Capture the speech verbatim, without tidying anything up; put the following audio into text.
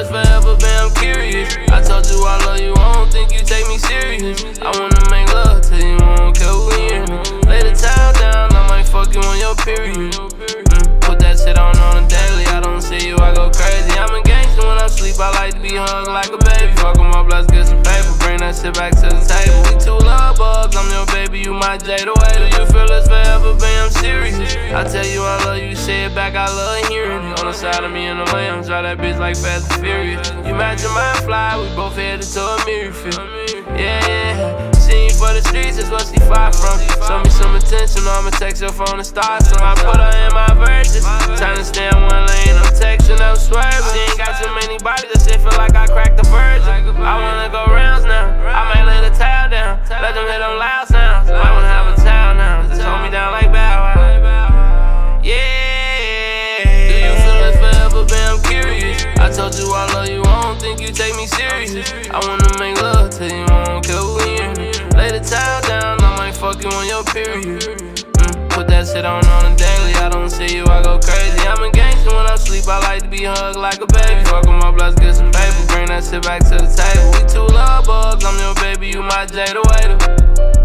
us forever, babe, I'm curious. I told you I love you, I don't think you take me serious. I wanna make love to you, I don't care who in it. Lay the towel down, I might fuck you on your period. Mm, put that shit on on a daily, I don't see you, I go crazy. I'm a gangster when I sleep, I like to be hugged like a baby. Fuck 'em up, let's get some paper, bring that shit back to the table. We two love bugs, I'm your baby, you my Jada Waiter. You feel us forever, babe, I'm serious. I tell you I love you, say it back, I love hearing it. On the side of me in the lane, drive that bitch like Fast and Furious. You match your mind fly, we both headed to a mirror field. Yeah, yeah, seen for the streets is what she fought from. Show me some attention, or I'ma text your phone and start some. I put her in my verses, trying to stay in one lane, I'm texting, I'm swerving. She ain't got too many bodies, that shit feel like I cracked the virgin. I wanna go rounds now, I might lay the towel down, let them hit them loud sounds. I wanna have a towel now, just hold me down like Bow Wow. Yeah, do you feel us forever, babe, I'm curious. I told you I love you, I don't think you take me serious. I wanna make love to you, I don't care who in it. Lay the towel down, I might fuck you on your period. Mm, put that shit on on a daily, I don't see you, I go crazy. I'm a gangster when I sleep, I like to be hugged like a baby. Fuck 'em up, let's get some paper, bring that shit back to the table. We two love bugs, I'm your baby, you my Jada Waiter.